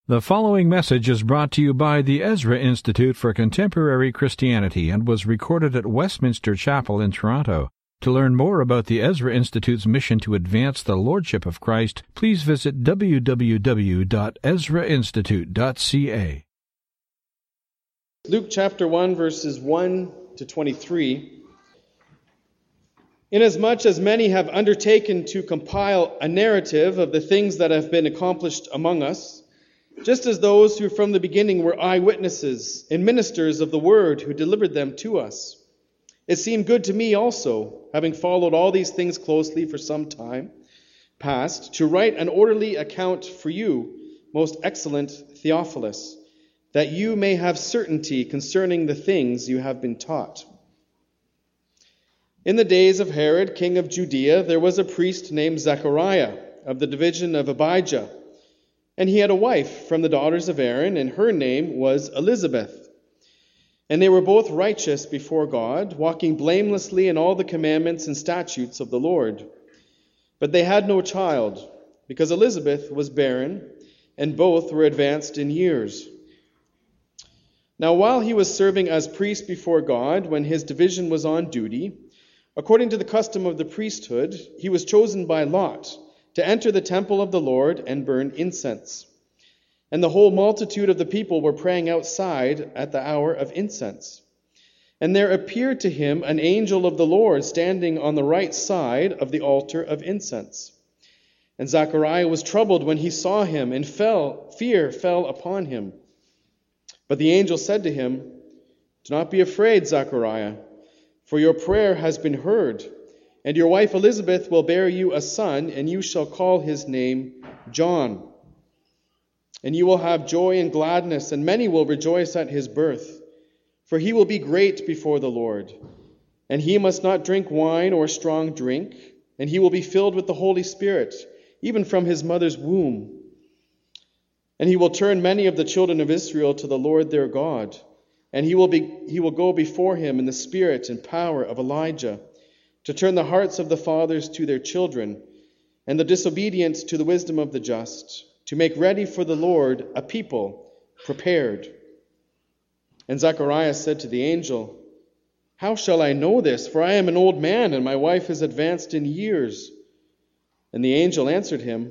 The following message is brought to you by the Ezra Institute for Contemporary Christianity and was recorded at Westminster Chapel in Toronto. To learn more about the Ezra Institute's mission to advance the Lordship of Christ, please visit www.ezrainstitute.ca. Luke chapter 1, verses 1 to 23. Inasmuch as many have undertaken to compile a narrative of the things that have been accomplished among us, just as those who from the beginning were eyewitnesses and ministers of the word who delivered them to us, it seemed good to me also, having followed all these things closely for some time past, to write an orderly account for you, most excellent Theophilus, that you may have certainty concerning the things you have been taught. In the days of Herod, king of Judea, there was a priest named Zechariah of the division of Abijah, and he had a wife from the daughters of Aaron, and her name was Elizabeth. And they were both righteous before God, walking blamelessly in all the commandments and statutes of the Lord. But they had no child, because Elizabeth was barren, and both were advanced in years. Now while he was serving as priest before God, when his division was on duty, according to the custom of the priesthood, he was chosen by lot to enter the temple of the Lord and burn incense. And the whole multitude of the people were praying outside at the hour of incense. And there appeared to him an angel of the Lord standing on the right side of the altar of incense. And Zechariah was troubled when he saw him, and fear fell upon him. But the angel said to him, "Do not be afraid, Zechariah, for your prayer has been heard. And your wife Elizabeth will bear you a son, and you shall call his name John. And you will have joy and gladness, and many will rejoice at his birth. For he will be great before the Lord. And he must not drink wine or strong drink, and he will be filled with the Holy Spirit, even from his mother's womb. And he will turn many of the children of Israel to the Lord their God. And he will go before him in the spirit and power of Elijah, to turn the hearts of the fathers to their children, and the disobedient to the wisdom of the just, to make ready for the Lord a people prepared." And Zechariah said to the angel, "How shall I know this? For I am an old man, and my wife is advanced in years." And the angel answered him,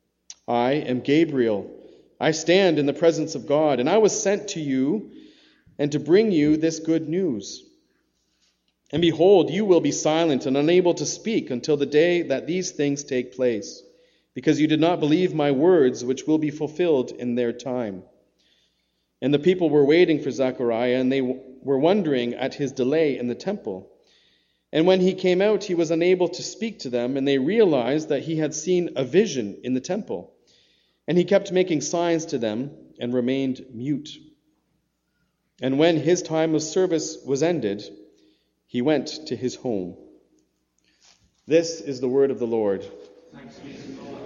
"I am Gabriel. I stand in the presence of God, and I was sent to you and to bring you this good news. And behold, you will be silent and unable to speak until the day that these things take place, because you did not believe my words, which will be fulfilled in their time." And the people were waiting for Zechariah, and they were wondering at his delay in the temple. And when he came out, he was unable to speak to them, and they realized that he had seen a vision in the temple. And he kept making signs to them and remained mute. And when his time of service was ended, he went to his home. This is the word of the Lord. Thanks be to God.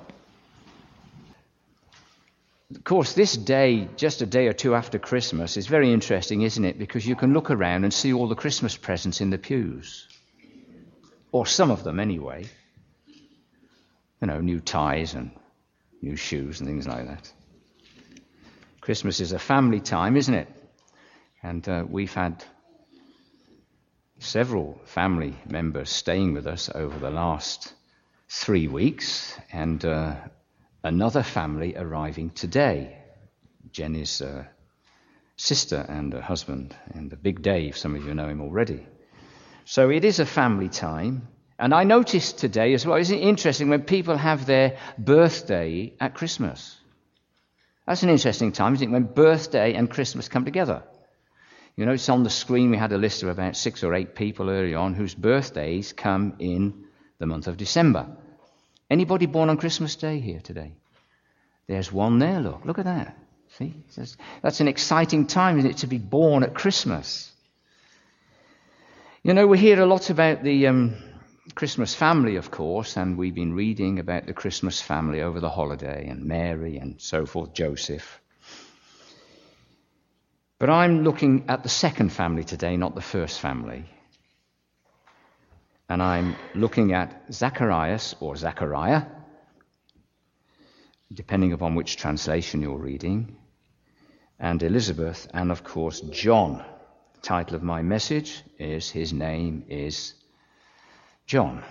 Of course, this day, just a day or two after Christmas, is very interesting, isn't it? Because you can look around and see all the Christmas presents in the pews. Or some of them, anyway. You know, new ties and new shoes and things like that. Christmas is a family time, isn't it? And we've had several family members staying with us over the last 3 weeks, and another family arriving today. Jenny's sister and her husband, and the Big Dave, some of you know him already. So it is a family time. And I noticed today as well, isn't it interesting when people have their birthday at Christmas? That's an interesting time, isn't it, when birthday and Christmas come together? You know, it's on the screen, we had a list of about 6 or 8 people early on whose birthdays come in the month of December. Anybody born on Christmas Day here today? There's one there, look at that. See, that's an exciting time, isn't it, to be born at Christmas. You know, we hear a lot about the Christmas family, of course, and we've been reading about the Christmas family over the holiday, and Mary and so forth, Joseph. But I'm looking at the second family today, not the first family. And I'm looking at Zacharias, or Zechariah, depending upon which translation you're reading, and Elizabeth, and of course John. The title of my message is His Name is John.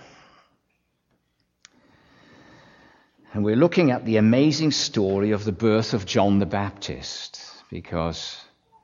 And we're looking at the amazing story of the birth of John the Baptist, because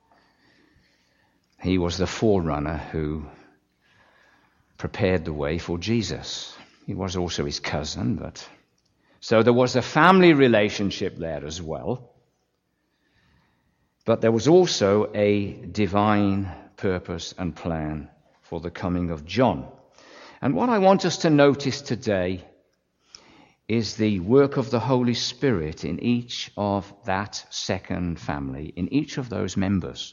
he was the forerunner who prepared the way for Jesus. He was also his cousin, so there was a family relationship there as well. But there was also a divine purpose and plan for the coming of John. And what I want us to notice today is the work of the Holy Spirit in each of that second family, in each of those members.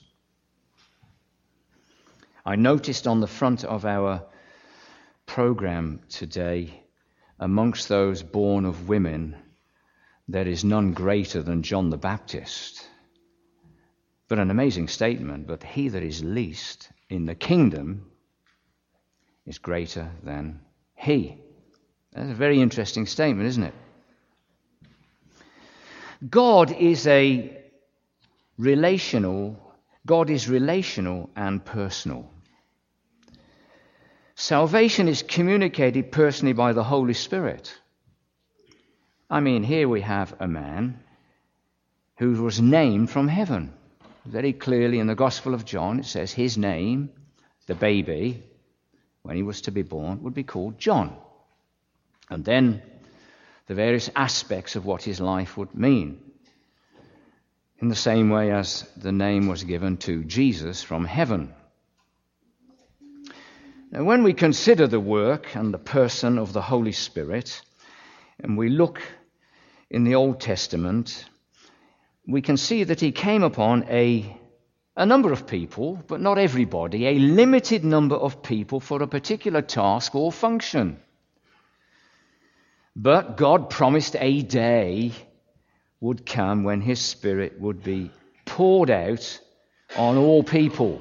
I noticed on the front of our program today, amongst those born of women, there is none greater than John the Baptist. But an amazing statement, but he that is least in the kingdom is greater than he. That's a very interesting statement, isn't it? God is relational and personal. Salvation is communicated personally by the Holy Spirit. I mean, here we have a man who was named from heaven. Very clearly in the Gospel of John, it says his name, the baby, when he was to be born, would be called John. And then the various aspects of what his life would mean, in the same way as the name was given to Jesus from heaven. Now, when we consider the work and the person of the Holy Spirit, and we look in the Old Testament, we can see that he came upon a number of people, but not everybody, a limited number of people for a particular task or function. But God promised a day would come when his Spirit would be poured out on all people.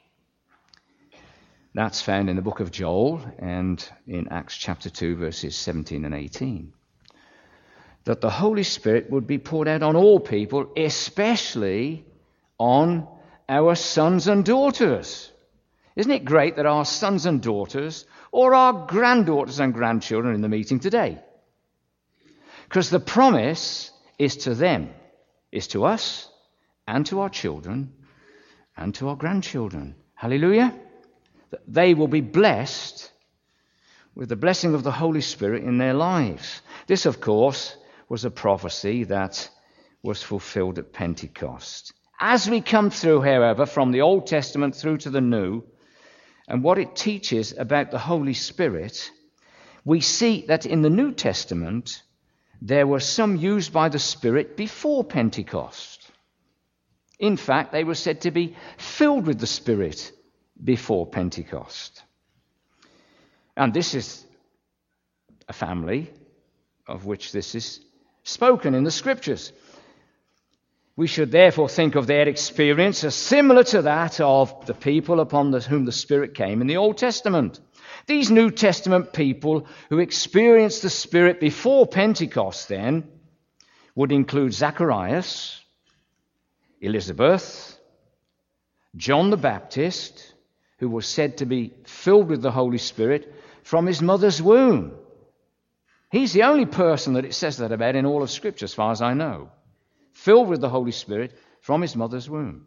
That's found in the book of Joel and in Acts chapter 2, verses 17 and 18. That the Holy Spirit would be poured out on all people, especially on our sons and daughters. Isn't it great that our sons and daughters, or our granddaughters and grandchildren in the meeting today? Because the promise is to them, is to us, and to our children, and to our grandchildren. Hallelujah! They will be blessed with the blessing of the Holy Spirit in their lives. This, of course, was a prophecy that was fulfilled at Pentecost. As we come through, however, from the Old Testament through to the New, and what it teaches about the Holy Spirit, we see that in the New Testament, there were some used by the Spirit before Pentecost. In fact, they were said to be filled with the Spirit before Pentecost. And this is a family of which this is spoken in the Scriptures. We should therefore think of their experience as similar to that of the people upon whom the Spirit came in the Old Testament. These New Testament people who experienced the Spirit before Pentecost then would include Zacharias, Elizabeth, John the Baptist, who was said to be filled with the Holy Spirit from his mother's womb. He's the only person that it says that about in all of Scripture, as far as I know. Filled with the Holy Spirit from his mother's womb.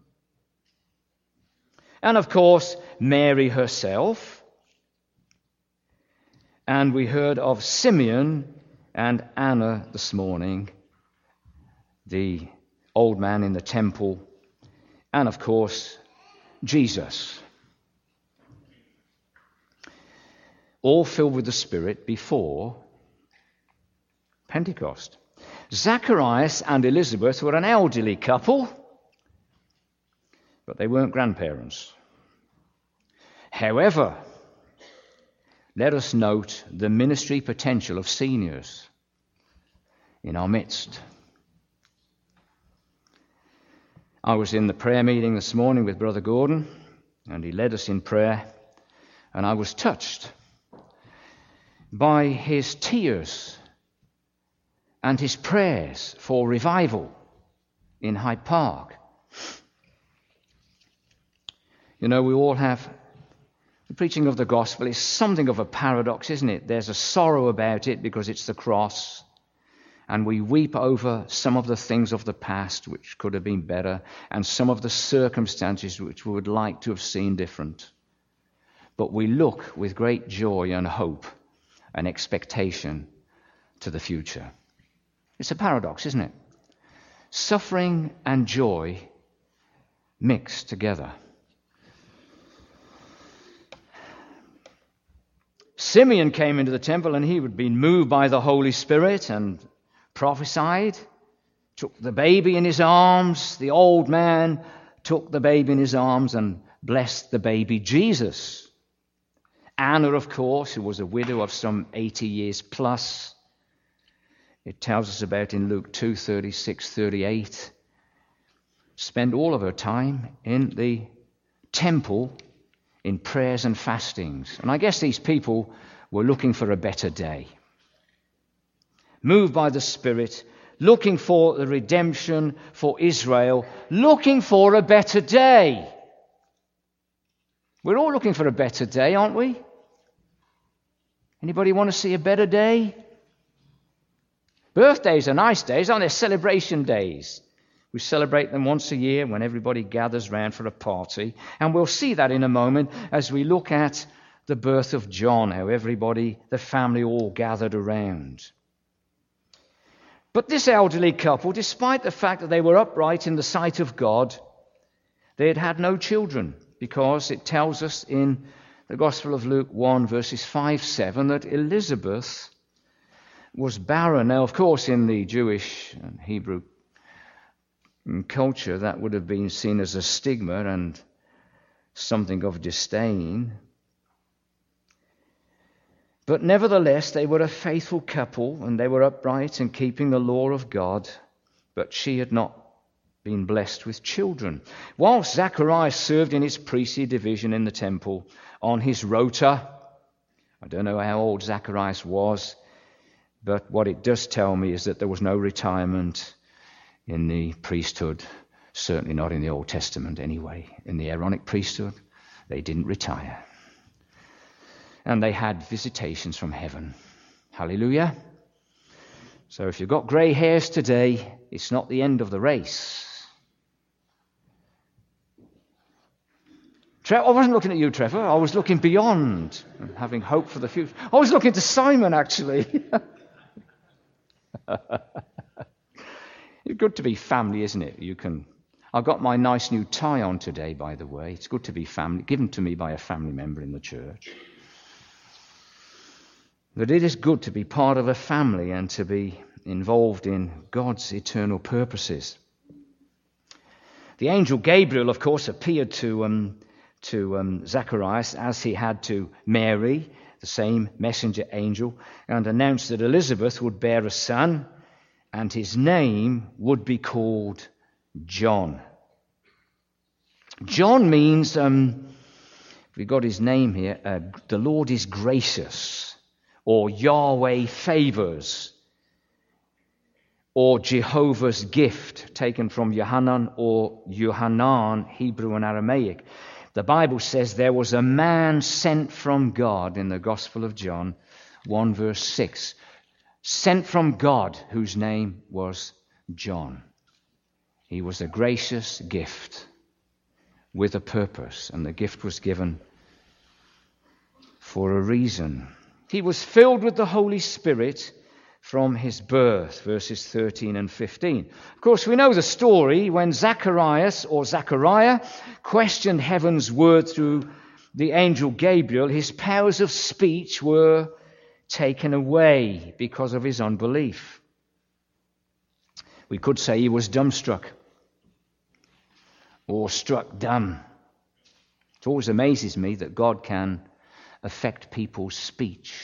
And of course, Mary herself. And we heard of Simeon and Anna this morning, the old man in the temple. And of course, Jesus. All filled with the Spirit before Pentecost. Zacharias and Elizabeth were an elderly couple, but they weren't grandparents. However, let us note the ministry potential of seniors in our midst. I was in the prayer meeting this morning with Brother Gordon, and he led us in prayer, and I was touched by his tears and his prayers for revival in Hyde Park. You know, we all have, the preaching of the gospel is something of a paradox, isn't it? There's a sorrow about it because it's the cross, and we weep over some of the things of the past which could have been better, and some of the circumstances which we would like to have seen different. But we look with great joy and hope and expectation to the future. It's a paradox, isn't it? Suffering and joy mixed together. Simeon came into the temple, and he had been moved by the Holy Spirit and prophesied, took the baby in his arms. The old man took the baby in his arms and blessed the baby Jesus. Anna, of course, who was a widow of some 80 years plus, it tells us about in Luke 2:36-38, spent all of her time in the temple in prayers and fastings. And I guess these people were looking for a better day. Moved by the Spirit, looking for the redemption for Israel, looking for a better day. We're all looking for a better day, aren't we? Anybody want to see a better day? Birthdays are nice days, aren't they? Celebration days. We celebrate them once a year when everybody gathers round for a party. And we'll see that in a moment as we look at the birth of John, how everybody, the family all gathered around. But this elderly couple, despite the fact that they were upright in the sight of God, they had had no children, because it tells us in the Gospel of Luke 1, verses 5-7, that Elizabeth was barren. Now, of course, in the Jewish and Hebrew culture, that would have been seen as a stigma and something of disdain. But nevertheless, they were a faithful couple, and they were upright in keeping the law of God, but she had not been blessed with children. Whilst Zacharias served in his priestly division in the temple on his rota, I don't know how old Zacharias was, but what it does tell me is that there was no retirement in the priesthood, certainly not in the Old Testament anyway. In the Aaronic priesthood, they didn't retire. And they had visitations from heaven. Hallelujah. So if you've got grey hairs today, it's not the end of the race. I wasn't looking at you, Trevor. I was looking beyond and having hope for the future. I was looking to Simon, actually. It's good to be family, isn't it? I've got my nice new tie on today, by the way. It's good to be family, given to me by a family member in the church. But it is good to be part of a family and to be involved in God's eternal purposes. The angel Gabriel, of course, appeared to Zacharias as he had to Mary, the same messenger angel, and announced that Elizabeth would bear a son, and his name would be called John. John means, we got his name here, the Lord is gracious, or Yahweh favors, or Jehovah's gift, taken from Yohanan or Yohanan, Hebrew and Aramaic. The Bible says there was a man sent from God in the Gospel of John, 1 verse 6. Sent from God, whose name was John. He was a gracious gift with a purpose, and the gift was given for a reason. He was filled with the Holy Spirit from his birth, verses 13 and 15. Of course, we know the story when Zachariah questioned heaven's word through the angel Gabriel. His powers of speech were taken away because of his unbelief. We could say he was dumbstruck or struck dumb. It always amazes me that God can affect people's speech.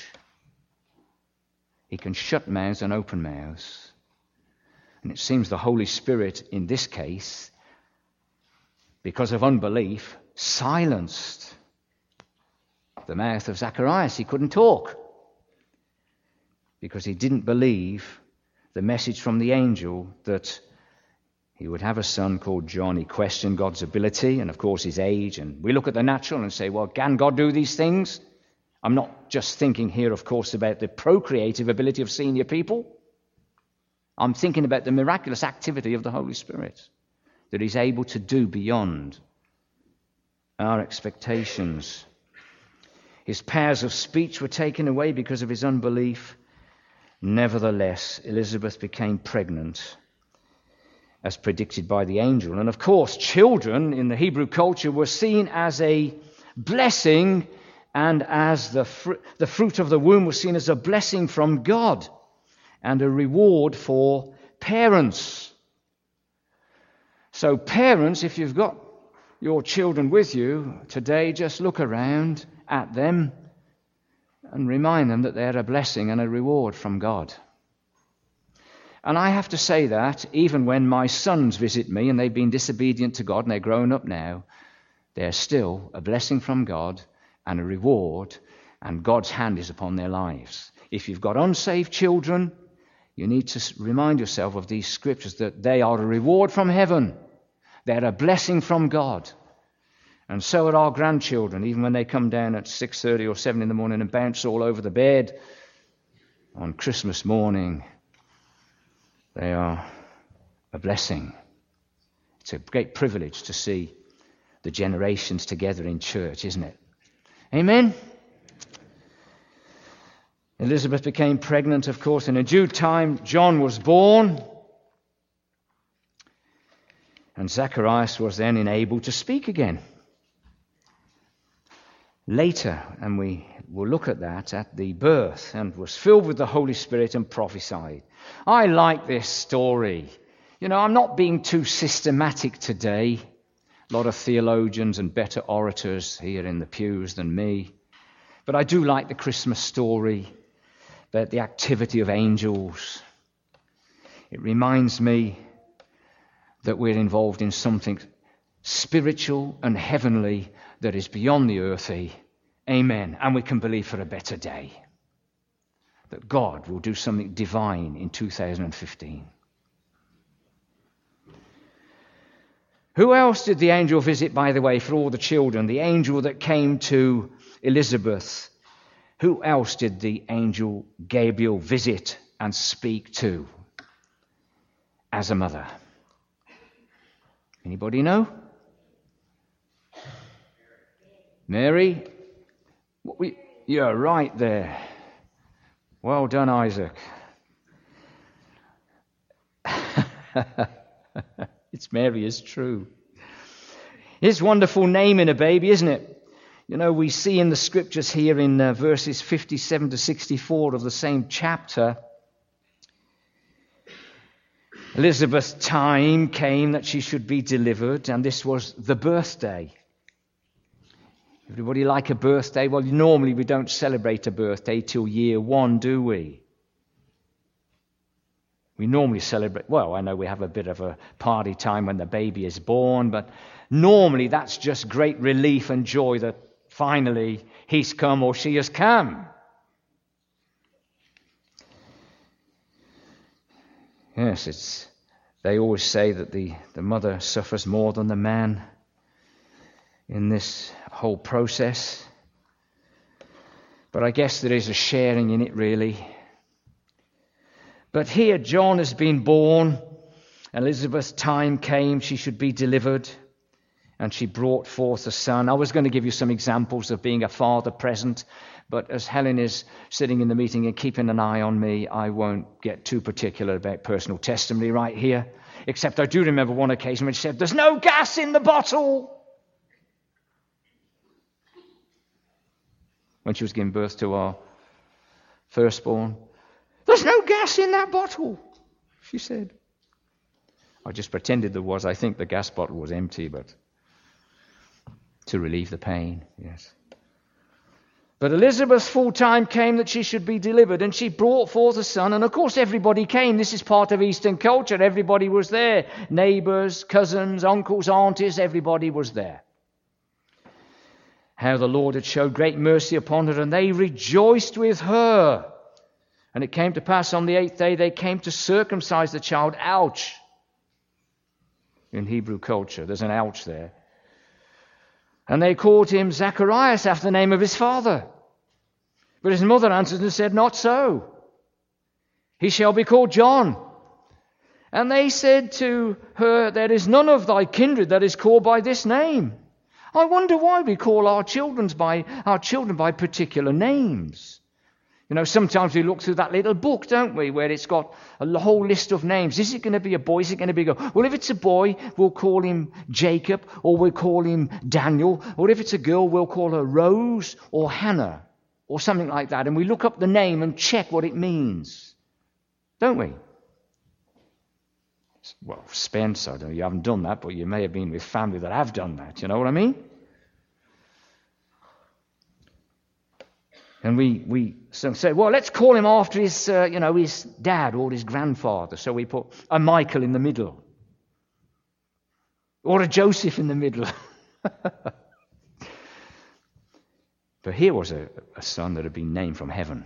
He can shut mouths and open mouths. And it seems the Holy Spirit, in this case, because of unbelief, silenced the mouth of Zacharias. He couldn't talk because he didn't believe the message from the angel that he would have a son called John. He questioned God's ability and, of course, his age. And we look at the natural and say, well, can God do these things? I'm not just thinking here, of course, about the procreative ability of senior people. I'm thinking about the miraculous activity of the Holy Spirit that he's able to do beyond our expectations. His powers of speech were taken away because of his unbelief. Nevertheless, Elizabeth became pregnant, as predicted by the angel. And of course, children in the Hebrew culture were seen as a blessing, and as the fruit of the womb was seen as a blessing from God and a reward for parents. So parents, if you've got your children with you today, just look around at them and remind them that they're a blessing and a reward from God. And I have to say that even when my sons visit me and they've been disobedient to God and they're grown up now, they're still a blessing from God and a reward, and God's hand is upon their lives. If you've got unsaved children, you need to remind yourself of these scriptures, that they are a reward from heaven. They're a blessing from God. And so are our grandchildren, even when they come down at 6:30 or 7 in the morning and bounce all over the bed on Christmas morning. They are a blessing. It's a great privilege to see the generations together in church, isn't it? Amen? Elizabeth became pregnant, of course, and in due time John was born. And Zacharias was then enabled to speak again. Later, and we will look at that, at the birth, and was filled with the Holy Spirit and prophesied. I like this story. You know, I'm not being too systematic today. A lot of theologians and better orators here in the pews than me. But I do like the Christmas story about the activity of angels. It reminds me that we're involved in something spiritual and heavenly that is beyond the earthly. Amen. And we can believe for a better day, that God will do something divine in 2015. Who else did the angel visit, by the way, for all the children? The angel that came to Elizabeth. Who else did the angel Gabriel visit and speak to as a mother? Anybody know? Mary? You're right there. Well done, Isaac. It's Mary, is true. His wonderful name in a baby, isn't it? You know, we see in the scriptures here in verses 57 to 64 of the same chapter, Elizabeth's time came that she should be delivered, and this was the birthday. Everybody like a birthday? Well, normally we don't celebrate a birthday till year 1, do we? We normally celebrate, well, I know we have a bit of a party time when the baby is born, but normally that's just great relief and joy that finally he's come or she has come. Yes, they always say that the mother suffers more than the man in this whole process. But I guess there is a sharing in it, really. But here John has been born. Elizabeth's time came, she should be delivered, and she brought forth a son. I was going to give you some examples of being a father present, but as Helen is sitting in the meeting and keeping an eye on me, I won't get too particular about personal testimony right here, except I do remember one occasion when she said, "There's no gas in the bottle," when she was giving birth to our firstborn. "There's no gas in that bottle," she said. I just pretended there was. I think the gas bottle was empty, but to relieve the pain, yes. But Elizabeth's full time came that she should be delivered, and she brought forth a son. And of course everybody came. This is part of Eastern culture. Everybody was there. Neighbours, cousins, uncles, aunties, everybody was there. How the Lord had showed great mercy upon her, and they rejoiced with her. And it came to pass on the 8th day they came to circumcise the child. Ouch! In Hebrew culture, there's an ouch there. And they called him Zacharias after the name of his father. But his mother answered and said, Not so. He shall be called John. And they said to her, There is none of thy kindred that is called by this name. I wonder why we call our children by particular names. You know, sometimes we look through that little book, don't we, where it's got a whole list of names. Is it going to be a boy? Is it going to be a girl? Well, if it's a boy, we'll call him Jacob, or we'll call him Daniel. Or if it's a girl, we'll call her Rose or Hannah, or something like that. And we look up the name and check what it means. Don't we? Well, Spence, I don't know, you haven't done that, but you may have been with family that have done that. You know what I mean? And we say, well, let's call him after his, his dad or his grandfather. So we put a Michael in the middle. Or a Joseph in the middle. But here was a son that had been named from heaven.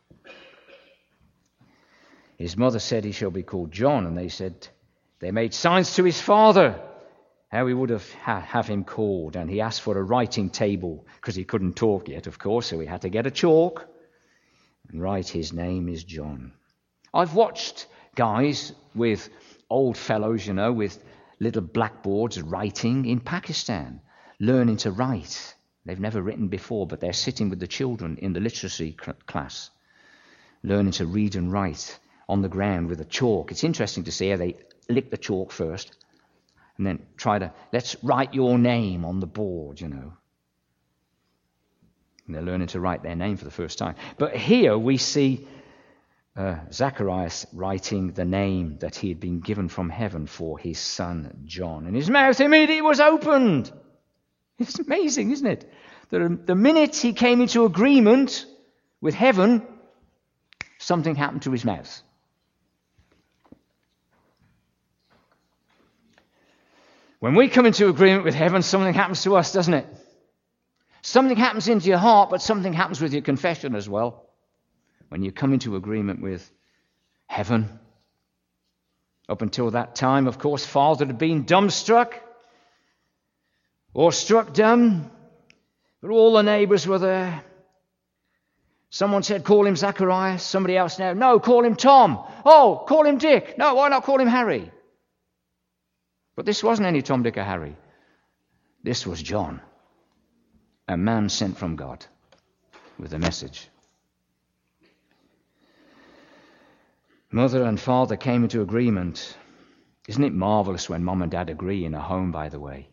His mother said he shall be called John. And they made signs to his father how he would have him called. And he asked for a writing table because he couldn't talk yet, of course. So he had to get a chalk and write, his name is John. I've watched guys with old fellows, with little blackboards writing in Pakistan, learning to write. They've never written before, but they're sitting with the children in the literacy class, learning to read and write on the ground with a chalk. It's interesting to see how they lick the chalk first and then let's write your name on the board, And they're learning to write their name for the first time. But here we see Zacharias writing the name that he had been given from heaven for his son John. And his mouth immediately was opened. It's amazing, isn't it? The minute he came into agreement with heaven, something happened to his mouth. When we come into agreement with heaven, something happens to us, doesn't it? Something happens into your heart, but something happens with your confession as well. When you come into agreement with heaven. Up until that time, of course, Father had been dumbstruck or struck dumb, but all the neighbours were there. Someone said, call him Zacharias. Somebody else now, no, call him Tom. Oh, call him Dick. No, why not call him Harry? But this wasn't any Tom, Dick, or Harry. This was John, a man sent from God with a message. Mother and father came into agreement. Isn't it marvelous when mom and dad agree in a home, by the way?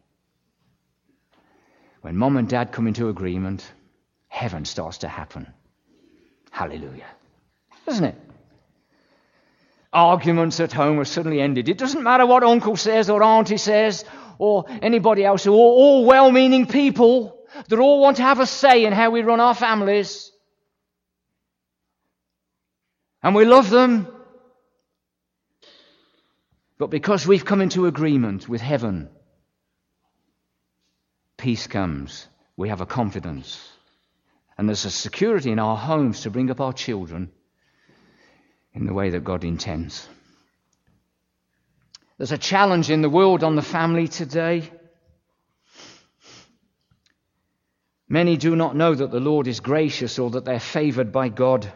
When mom and dad come into agreement, heaven starts to happen. Hallelujah. Doesn't it? Arguments at home are suddenly ended. It doesn't matter what uncle says or auntie says or anybody else, who are all well-meaning people that all want to have a say in how we run our families. And we love them. But because we've come into agreement with heaven, peace comes. We have a confidence. And there's a security in our homes to bring up our children in the way that God intends. There's a challenge in the world on the family today. Many do not know that the Lord is gracious or that they're favored by God,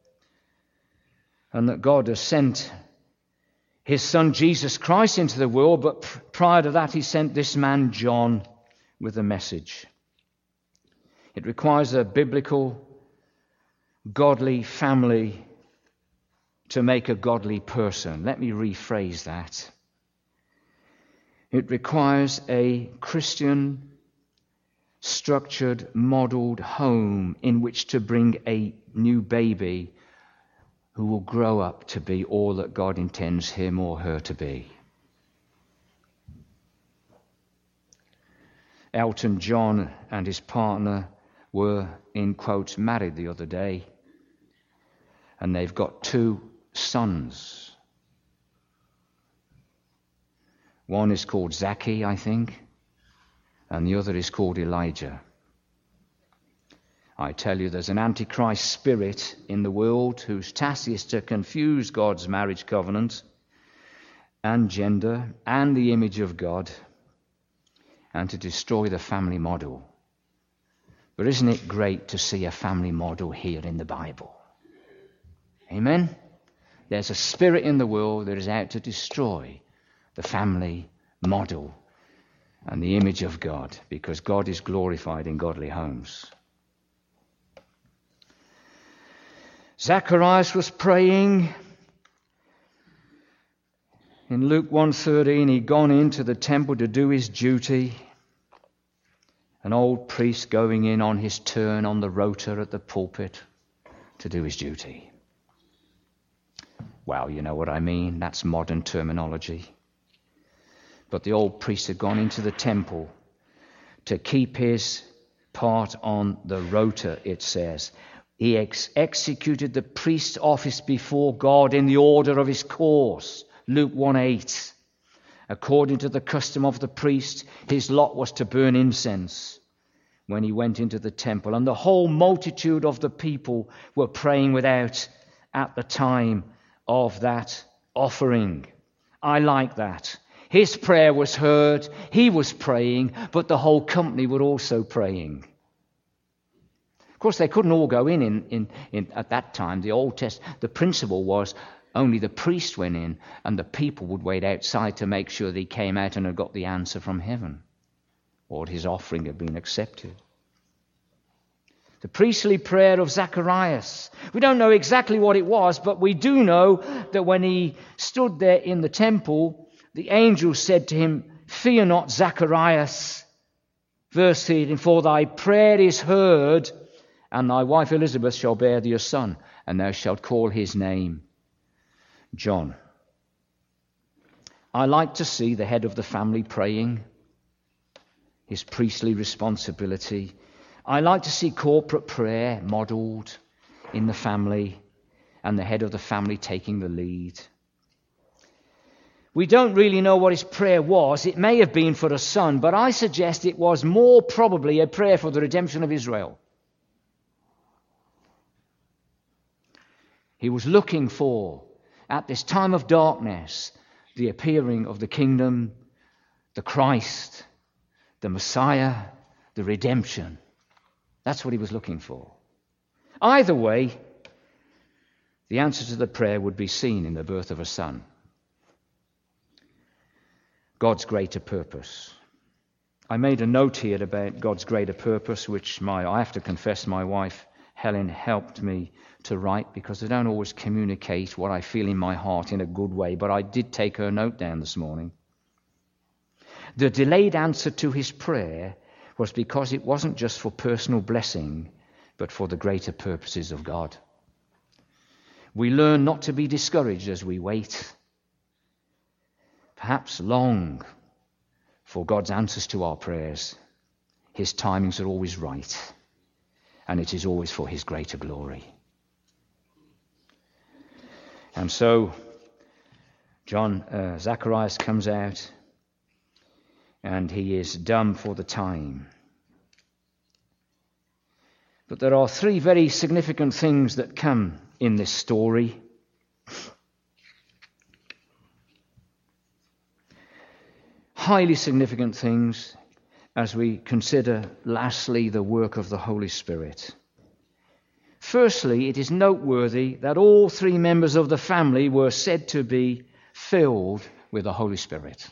and that God has sent his son Jesus Christ into the world, but prior to that he sent this man John with a message. It requires a biblical, godly family to make a godly person. Let me rephrase that. It requires a Christian, structured, modeled home in which to bring a new baby who will grow up to be all that God intends him or her to be. Elton John and his partner were, in quotes, married the other day, and they've got 2 sons. One is called Zachy, I think, and the other is called Elijah. I tell you, there's an Antichrist spirit in the world whose task is to confuse God's marriage covenant and gender and the image of God and to destroy the family model. But isn't it great to see a family model here in the Bible? Amen? There's a spirit in the world that is out to destroy the family model and the image of God, because God is glorified in godly homes. Zacharias was praying. In Luke 1:13, he'd gone into the temple to do his duty. An old priest going in on his turn on the rota at the pulpit to do his duty. Well, you know what I mean. That's modern terminology. But the old priest had gone into the temple to keep his part on the rota, it says. He executed the priest's office before God in the order of his course. Luke 1:8. According to the custom of the priest, his lot was to burn incense when he went into the temple. And the whole multitude of the people were praying without at the time of that offering. I like that. His prayer was heard, he was praying, but the whole company were also praying. Of course, they couldn't all go in at that time. The Old Testament, the principle was only the priest went in, and the people would wait outside to make sure that he came out and had got the answer from heaven, or his offering had been accepted. The priestly prayer of Zacharias. We don't know exactly what it was, but we do know that when he stood there in the temple, the angel said to him, "Fear not, Zacharias." Verse 13, "For thy prayer is heard, and thy wife Elizabeth shall bear thee a son, and thou shalt call his name John." I like to see the head of the family praying, his priestly responsibility. I like to see corporate prayer modelled in the family and the head of the family taking the lead. We don't really know what his prayer was. It may have been for a son, but I suggest it was more probably a prayer for the redemption of Israel. He was looking for, at this time of darkness, the appearing of the kingdom, the Christ, the Messiah, the redemption. That's what he was looking for. Either way, the answer to the prayer would be seen in the birth of a son. God's greater purpose. I made a note here about God's greater purpose, which I have to confess my wife Helen helped me to write, because I don't always communicate what I feel in my heart in a good way, but I did take her note down this morning. The delayed answer to his prayer was because it wasn't just for personal blessing, but for the greater purposes of God. We learn not to be discouraged as we wait, perhaps long for God's answers to our prayers. His timings are always right, and it is always for his greater glory. And so Zacharias comes out, and he is dumb for the time. But there are three very significant things that come in this story. Highly significant things as we consider, lastly, the work of the Holy Spirit. Firstly, it is noteworthy that all three members of the family were said to be filled with the Holy Spirit.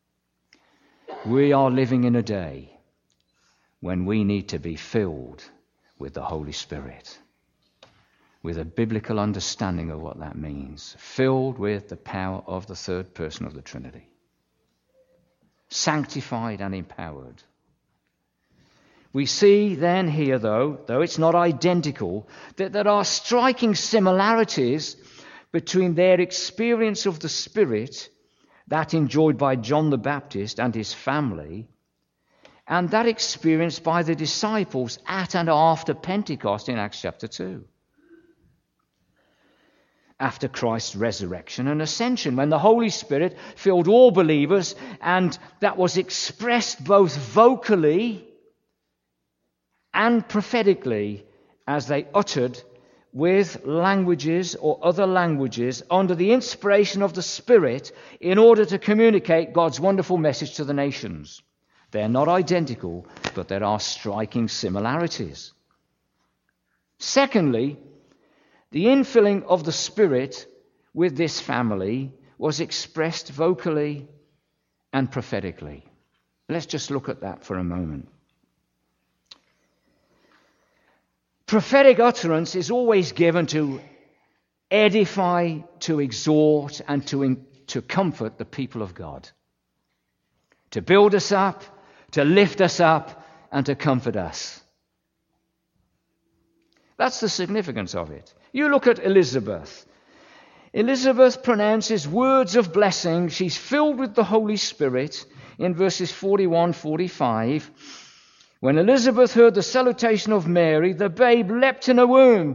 We are living in a day when we need to be filled with the Holy Spirit, with a biblical understanding of what that means. Filled with the power of the third person of the Trinity. Sanctified and empowered. We see then here, though it's not identical, that there are striking similarities between their experience of the Spirit, that enjoyed by John the Baptist and his family, and that experience by the disciples at and after Pentecost in Acts chapter 2. After Christ's resurrection and ascension, when the Holy Spirit filled all believers, and that was expressed both vocally and prophetically as they uttered with languages or other languages under the inspiration of the Spirit in order to communicate God's wonderful message to the nations. They're not identical, but there are striking similarities. Secondly, the infilling of the Spirit with this family was expressed vocally and prophetically. Let's just look at that for a moment. Prophetic utterance is always given to edify, to exhort, and to comfort the people of God. To build us up, to lift us up, and to comfort us. That's the significance of it. You look at Elizabeth. Elizabeth pronounces words of blessing. She's filled with the Holy Spirit in verses 41-45. When Elizabeth heard the salutation of Mary, the babe leapt in her womb.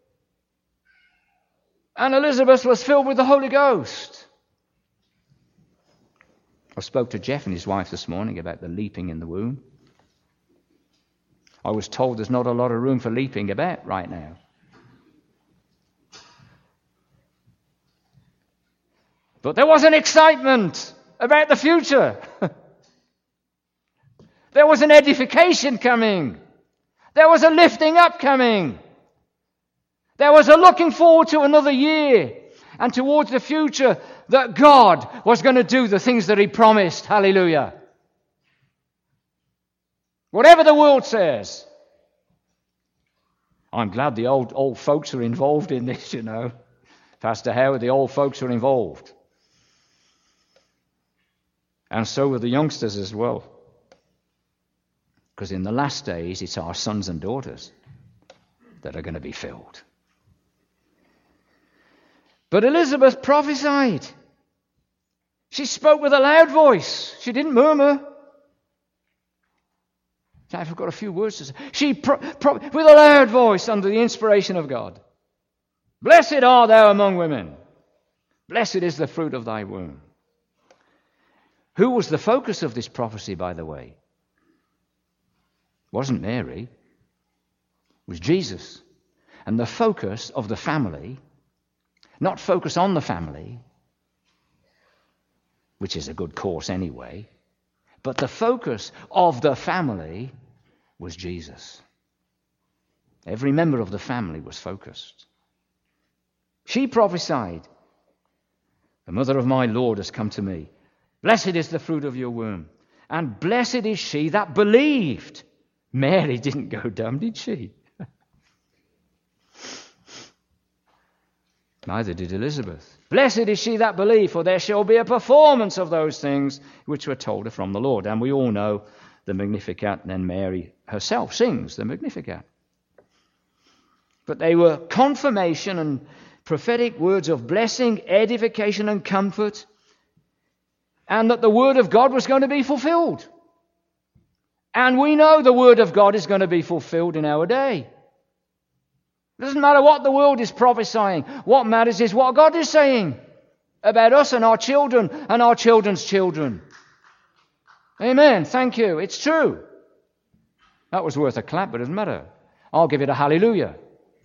And Elizabeth was filled with the Holy Ghost. I spoke to Jeff and his wife this morning about the leaping in the womb. I was told there's not a lot of room for leaping about right now. But there was an excitement about the future. There was an edification coming. There was a lifting up coming. There was a looking forward to another year and towards the future that God was going to do the things that He promised. Hallelujah. Whatever the world says. I'm glad the old folks are involved in this, you know. Pastor Howard, the old folks are involved. And so are the youngsters as well. Because in the last days, it's our sons and daughters that are going to be filled. But Elizabeth prophesied. She spoke with a loud voice. She didn't murmur. I've got a few words to say. She with a loud voice under the inspiration of God. Blessed art thou among women. Blessed is the fruit of thy womb. Who was the focus of this prophecy, by the way? It wasn't Mary. It was Jesus. And the focus of the family, not focus on the family, which is a good course anyway, but the focus of the family was Jesus. Every member of the family was focused. She prophesied, the mother of my Lord has come to me. Blessed is the fruit of your womb, and blessed is she that believed. Mary didn't go dumb, did she? Neither did Elizabeth. Blessed is she that believed, for there shall be a performance of those things which were told her from the Lord. And we all know the Magnificat, and then Mary herself sings the Magnificat. But they were confirmation and prophetic words of blessing, edification, and comfort, and that the Word of God was going to be fulfilled. And we know the Word of God is going to be fulfilled in our day. It doesn't matter what the world is prophesying. What matters is what God is saying about us and our children and our children's children. Amen. Thank you. It's true. That was worth a clap, but it doesn't matter. I'll give it a hallelujah.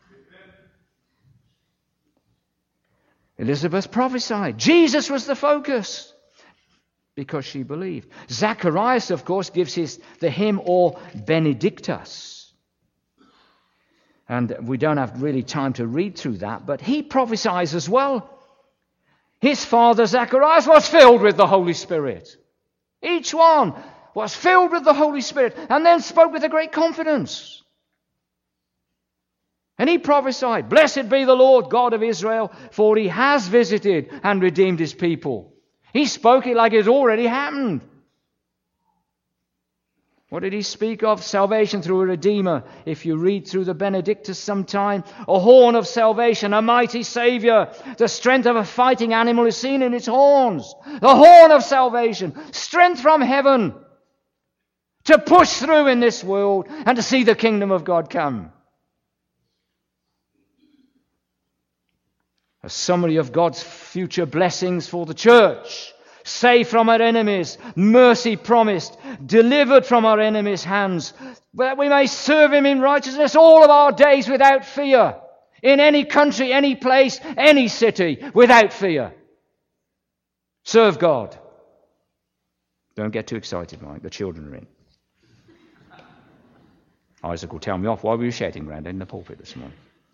Elizabeth prophesied. Jesus was the focus because she believed. Zacharias, of course, gives the hymn or Benedictus. And we don't have really time to read through that, but he prophesies as well. His father Zacharias was filled with the Holy Spirit. Each one was filled with the Holy Spirit and then spoke with a great confidence. And he prophesied, Blessed be the Lord God of Israel, for he has visited and redeemed his people. He spoke it like it had already happened. What did he speak of? Salvation through a Redeemer. If you read through the Benedictus sometime, a horn of salvation, a mighty Saviour. The strength of a fighting animal is seen in its horns. The horn of salvation. Strength from heaven to push through in this world and to see the kingdom of God come. A summary of God's future blessings for the church. safe from our enemies, mercy promised, delivered from our enemies' hands, that we may serve him in righteousness all of our days without fear, in any country, any place, any city, without fear. Serve God. Don't get too excited, Mike. The children are in. Isaac will tell me off. Why were you shouting around in the pulpit this morning?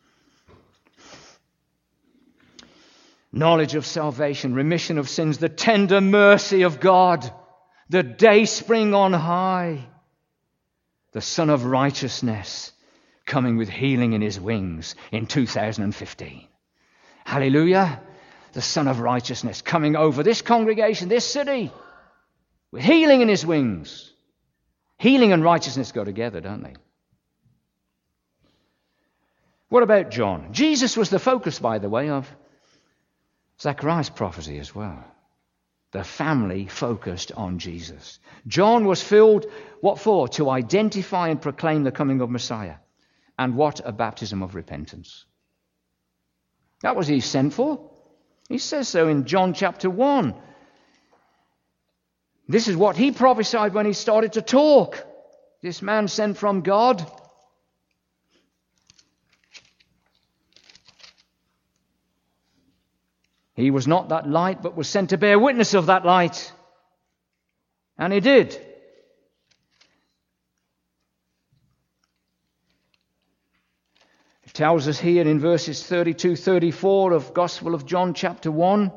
Knowledge of salvation, remission of sins, the tender mercy of God, the day spring on high, the Son of Righteousness coming with healing in his wings in 2015. Hallelujah. The Son of Righteousness coming over this congregation, this city, with healing in his wings. Healing and righteousness go together, don't they? What about John? Jesus was the focus, by the way, of Zechariah's prophecy as well. The family focused on Jesus. John was filled, what for? To identify and proclaim the coming of Messiah. And what? A baptism of repentance. That was he sent for. He says so in John chapter 1. This is what he prophesied when he started to talk. This man sent from God. He was not that light, but was sent to bear witness of that light. And he did. It tells us here in verses 32-34 of Gospel of John chapter 1,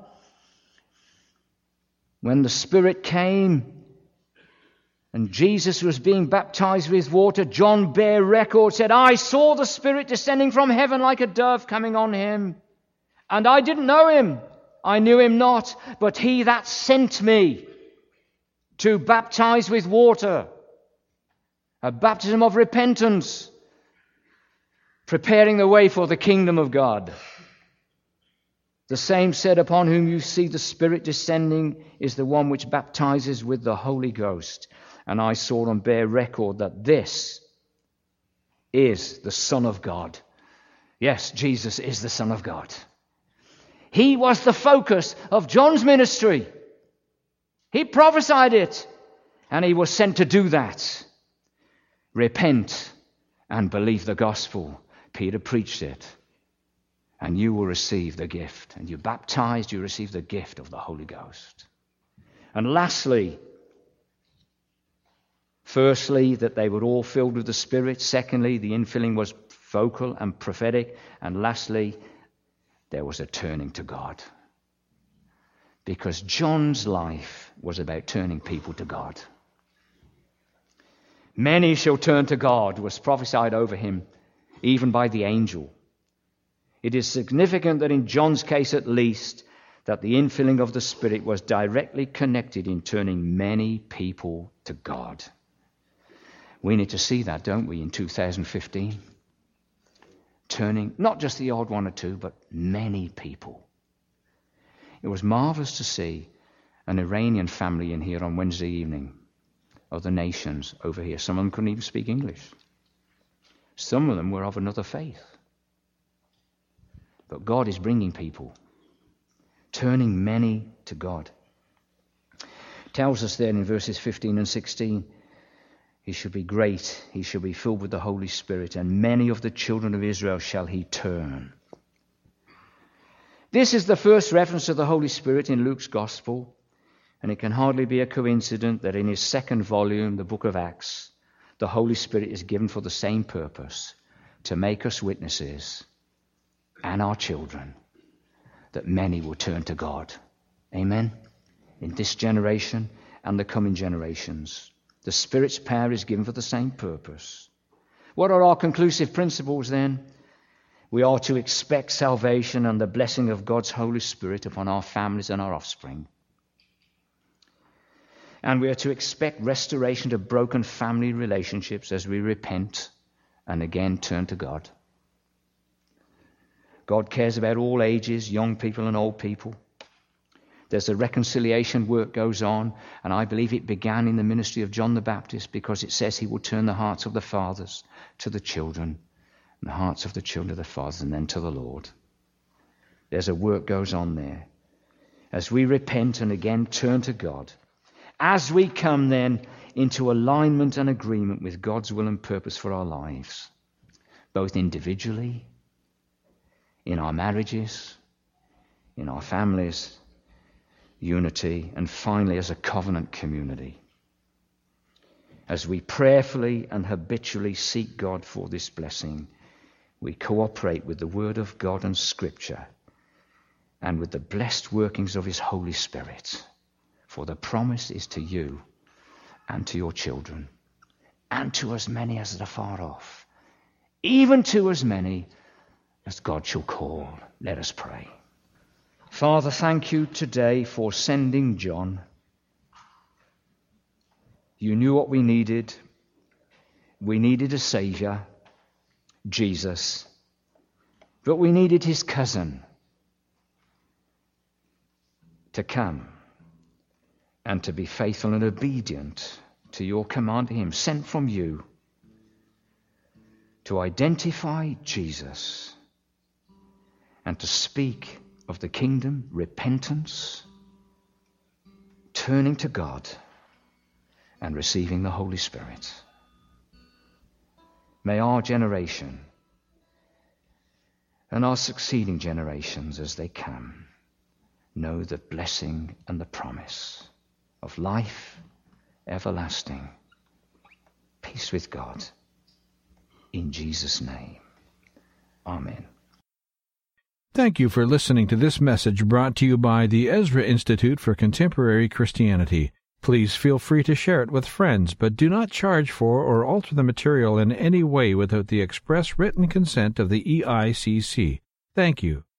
when the Spirit came and Jesus was being baptized with water, John bare record, said, I saw the Spirit descending from heaven like a dove coming on him. And I didn't know him. I knew him not. But he that sent me to baptize with water, a baptism of repentance, preparing the way for the kingdom of God. The same said, upon whom you see the Spirit descending is the one which baptizes with the Holy Ghost. And I saw and bear record that this is the Son of God. Yes, Jesus is the Son of God. He was the focus of John's ministry. He prophesied it, and he was sent to do that. Repent and believe the gospel. Peter preached it, and you will receive the gift. And you're baptized, you receive the gift of the Holy Ghost. And lastly, firstly, that they were all filled with the Spirit. Secondly, the infilling was vocal and prophetic. And lastly, there was a turning to God. Because John's life was about turning people to God. Many shall turn to God was prophesied over him, even by the angel. It is significant that in John's case at least, that the infilling of the Spirit was directly connected in turning many people to God. We need to see that, don't we, in 2015? Turning, not just the odd one or two, but many people. It was marvelous to see an Iranian family in here on Wednesday evening, of the nations over here. Some of them couldn't even speak English. Some of them were of another faith. But God is bringing people, turning many to God. It tells us there in verses 15 and 16, he shall be great, he shall be filled with the Holy Spirit, and many of the children of Israel shall he turn. This is the first reference to the Holy Spirit in Luke's Gospel, and it can hardly be a coincidence that in his second volume, the book of Acts, the Holy Spirit is given for the same purpose, to make us witnesses and our children, that many will turn to God. Amen? In this generation and the coming generations. The Spirit's power is given for the same purpose. What are our conclusive principles then? We are to expect salvation and the blessing of God's Holy Spirit upon our families and our offspring. And we are to expect restoration to broken family relationships as we repent and again turn to God. God cares about all ages, young people and old people. There's a reconciliation work goes on, and I believe it began in the ministry of John the Baptist, because it says he will turn the hearts of the fathers to the children, and the hearts of the children to the fathers, and then to the Lord. There's a work goes on there. as we repent and again turn to God, as we come then into alignment and agreement with God's will and purpose for our lives, both individually, in our marriages, in our families, unity, and finally as a covenant community. As we prayerfully and habitually seek God for this blessing, we cooperate with the Word of God and Scripture and with the blessed workings of His Holy Spirit. For the promise is to you and to your children and to as many as are far off, even to as many as God shall call. Let us pray. Father, thank you today for sending John. You knew what we needed. We needed a Savior, Jesus, but we needed his cousin to come and to be faithful and obedient to your command to him, sent from you to identify Jesus and to speak of the kingdom, repentance, turning to God, and receiving the Holy Spirit. May our generation and our succeeding generations as they come know the blessing and the promise of life everlasting, peace with God. In Jesus' name, amen. Thank you for listening to this message brought to you by the Ezra Institute for Contemporary Christianity. Please feel free to share it with friends, but do not charge for or alter the material in any way without the express written consent of the EICC. Thank you.